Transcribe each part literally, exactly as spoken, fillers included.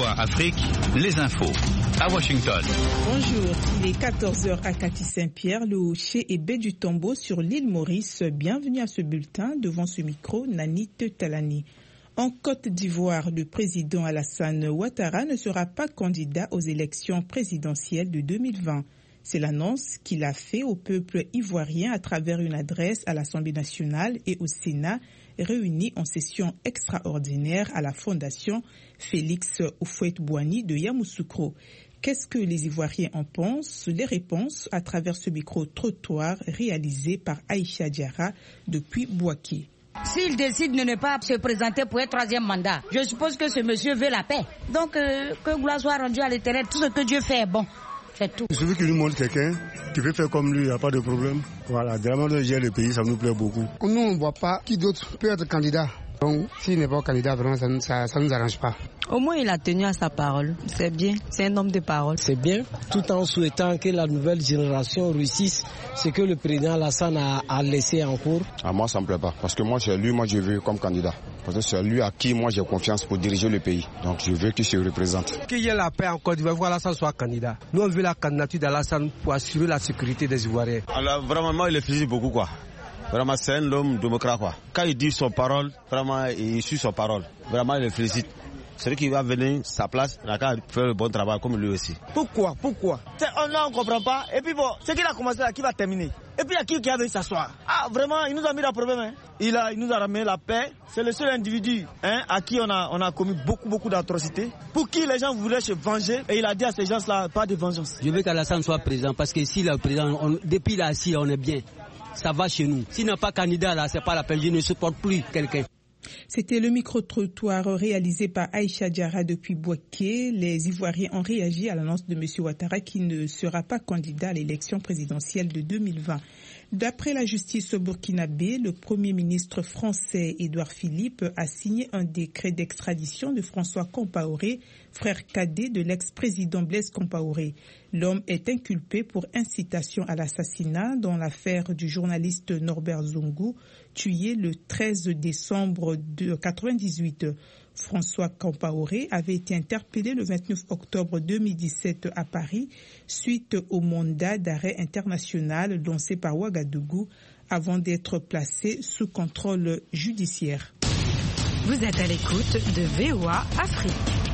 V O A Afrique, les infos à Washington. Bonjour, il est quatorze heures à Katy-Saint-Pierre, le Hocher et baie du Tombeau sur l'île Maurice. Bienvenue à ce bulletin. Devant ce micro, Nanit Talani. En Côte d'Ivoire, le président Alassane Ouattara ne sera pas candidat aux élections présidentielles de deux mille vingt. C'est l'annonce qu'il a fait au peuple ivoirien à travers une adresse à l'Assemblée nationale et au Sénat, réunis en session extraordinaire à la Fondation Félix Houphouët-Boigny de Yamoussoukro. Qu'est-ce que les Ivoiriens en pensent? Les réponses à travers ce micro-trottoir réalisé par Aïcha Diarra depuis Bouaké. S'il décide de ne pas se présenter pour un troisième mandat, je suppose que ce monsieur veut la paix. Donc, euh, que gloire soit rendue à l'Éternel, tout ce que Dieu fait est bon. C'est tout. Il suffit qu'il nous montre quelqu'un qui veut faire comme lui, il n'y a pas de problème. Voilà, vraiment de gérer le pays, ça nous plaît beaucoup. Nous, on ne voit pas qui d'autre peut être candidat. Donc, s'il n'est pas candidat, vraiment, ça ne nous arrange pas. Au moins, il a tenu à sa parole. C'est bien. C'est un homme de parole. C'est bien, tout en souhaitant que la nouvelle génération réussisse ce que le président Alassane a, a laissé en cours. À moi, ça ne me plaît pas. Parce que moi, c'est lui, moi, je veux comme candidat. Parce que c'est lui à qui moi j'ai confiance pour diriger le pays. Donc, je veux qu'il se représente. Qu'il y ait la paix en Côte d'Ivoire, Alassane soit candidat. Nous, on veut la candidature d'Alassane pour assurer la sécurité des Ivoiriens. Alors, vraiment, moi, il est félicite beaucoup, quoi. Vraiment, c'est un homme démocrate, quoi. Quand il dit son parole, vraiment, il suit son parole. Vraiment, il le félicite. Celui qui va venir sa place, il a qu'à faire le bon travail comme lui aussi. Pourquoi Pourquoi on, Là, on ne comprend pas. Et puis bon, ce qu'il a commencé là, qui va terminer. Et puis il y a qui qui a venu s'asseoir. Ah, vraiment, il nous a mis le problème. Hein. Il, a, il nous a ramené la paix. C'est le seul individu hein, à qui on a, on a commis beaucoup, beaucoup d'atrocités. Pour qui les gens voulaient se venger. Et il a dit à ces gens-là, pas de vengeance. Je veux qu'Alassane soit président parce que si le président, on, depuis là, si on est bien, ça va chez nous. S'il n'a pas candidat là, c'est pas la peine. Je ne supporte plus quelqu'un. C'était le micro-trottoir réalisé par Aïcha Diarra depuis Bouaké. Les Ivoiriens ont réagi à l'annonce de M. Ouattara qui ne sera pas candidat à l'élection présidentielle de deux mille vingt. D'après la justice burkinabé, le Premier ministre français Édouard Philippe a signé un décret d'extradition de François Compaoré, frère cadet de l'ex-président Blaise Compaoré. L'homme est inculpé pour incitation à l'assassinat dans l'affaire du journaliste Norbert Zongo, tué le treize décembre de quatre-vingt-dix-huit. François Compaoré avait été interpellé le vingt-neuf octobre deux mille dix-sept à Paris suite au mandat d'arrêt international lancé par Ouagadougou avant d'être placé sous contrôle judiciaire. Vous êtes à l'écoute de V O A Afrique.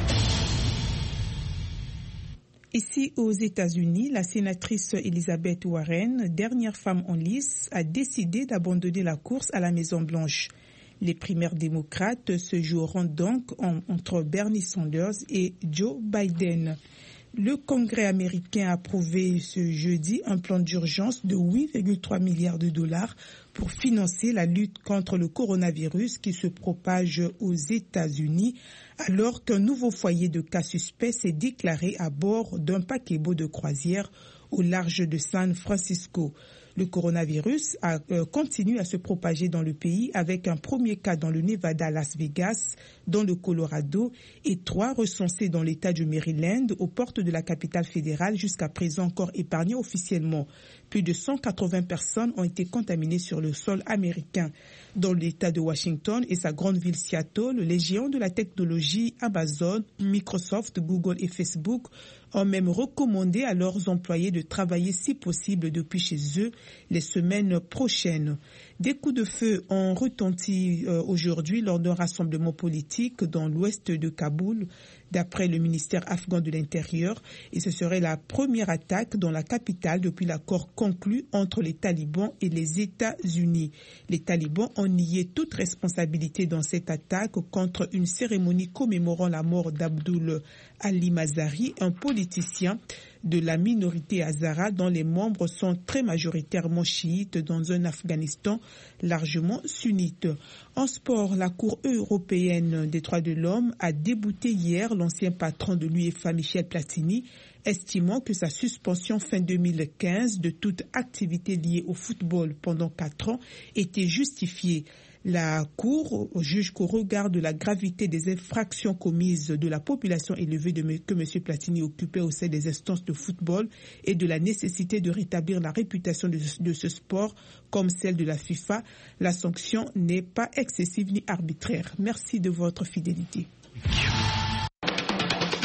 Ici aux États-Unis, la sénatrice Elizabeth Warren, dernière femme en lice, a décidé d'abandonner la course à la Maison-Blanche. Les primaires démocrates se joueront donc en, entre Bernie Sanders et Joe Biden. Le Congrès américain a approuvé ce jeudi un plan d'urgence de huit virgule trois milliards de dollars pour financer la lutte contre le coronavirus qui se propage aux États-Unis alors qu'un nouveau foyer de cas suspects s'est déclaré à bord d'un paquebot de croisière au large de San Francisco. Le coronavirus a, euh, continue à se propager dans le pays avec un premier cas dans le Nevada, Las Vegas, dans le Colorado et trois recensés dans l'État du Maryland aux portes de la capitale fédérale jusqu'à présent encore épargnés officiellement. Plus de cent quatre-vingts personnes ont été contaminées sur le sol américain. Dans l'État de Washington et sa grande ville Seattle, les géants de la technologie Amazon, Microsoft, Google et Facebook ont même recommandé à leurs employés de travailler si possible depuis chez eux les semaines prochaines. Des coups de feu ont retenti euh, aujourd'hui lors d'un rassemblement politique dans l'ouest de Kaboul, d'après le ministère afghan de l'Intérieur, et ce serait la première attaque dans la capitale depuis l'accord conclu entre les talibans et les États-Unis. Les talibans ont nié toute responsabilité dans cette attaque contre une cérémonie commémorant la mort d'Abdul Ali Mazari, un politicien de la minorité hazara dont les membres sont très majoritairement chiites dans un Afghanistan largement sunnite. En sport, la Cour européenne des droits de l'homme a débouté hier l'ancien patron de l'UEFA, Michel Platini, estimant que sa suspension fin deux mille quinze de toute activité liée au football pendant quatre ans était justifiée. La Cour juge qu'au regard de la gravité des infractions commises, de la population élevée de, que M. Platini occupait au sein des instances de football et de la nécessité de rétablir la réputation de, de ce sport comme celle de la FIFA, la sanction n'est pas excessive ni arbitraire. Merci de votre fidélité.